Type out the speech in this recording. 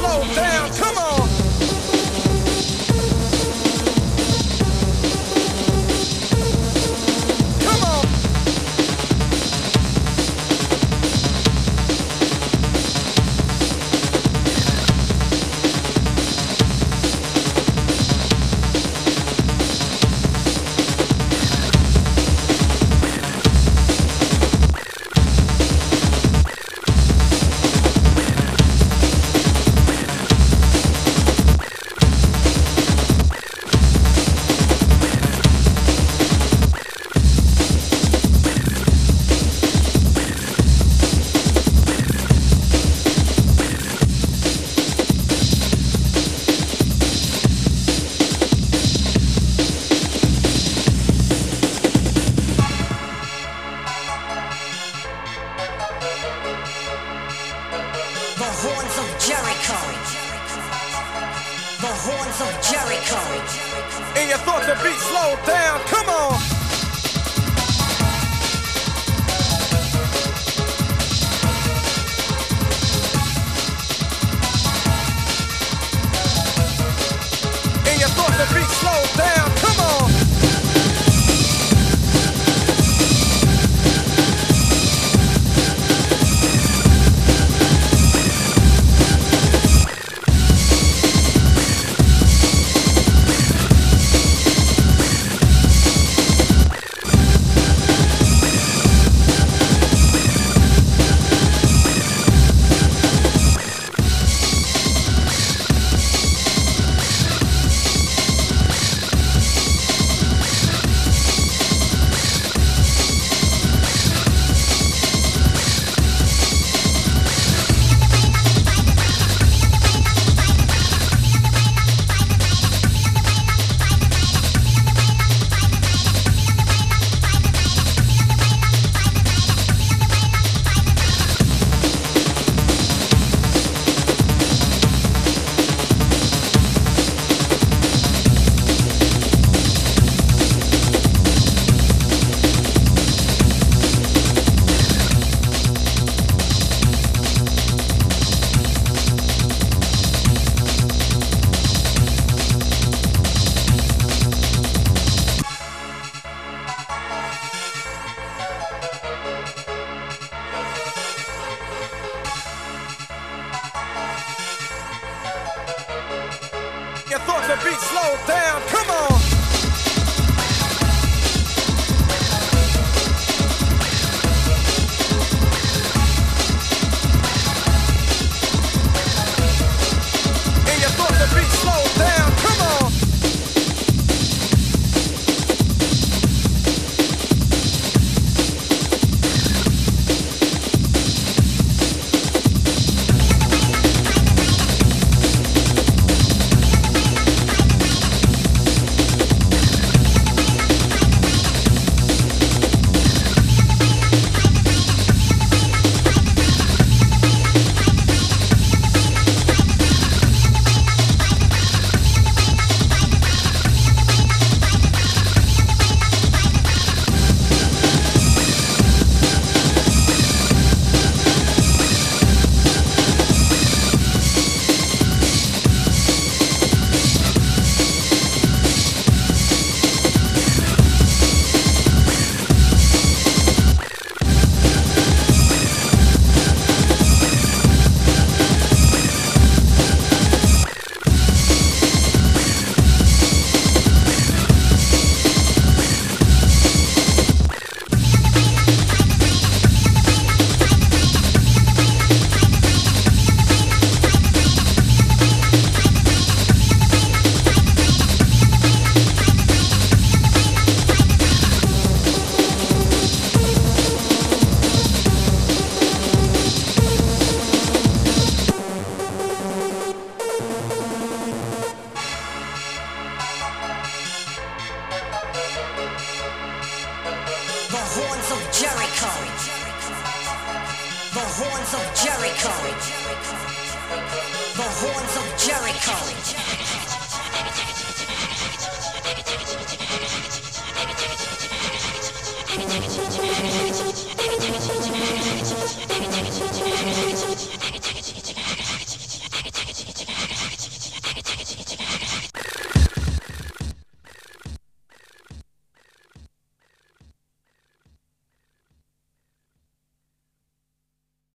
slow down, come on. Come on. The horns of Jericho. The horns of Jericho. And you thought the beat slowed down, come on. And you thought the beat slowed down, come on. You thought the beat slowed down, come on. And you thought the beat slowed down, come on. horns of Jericho. The horns of Jericho. The horns of Jericho.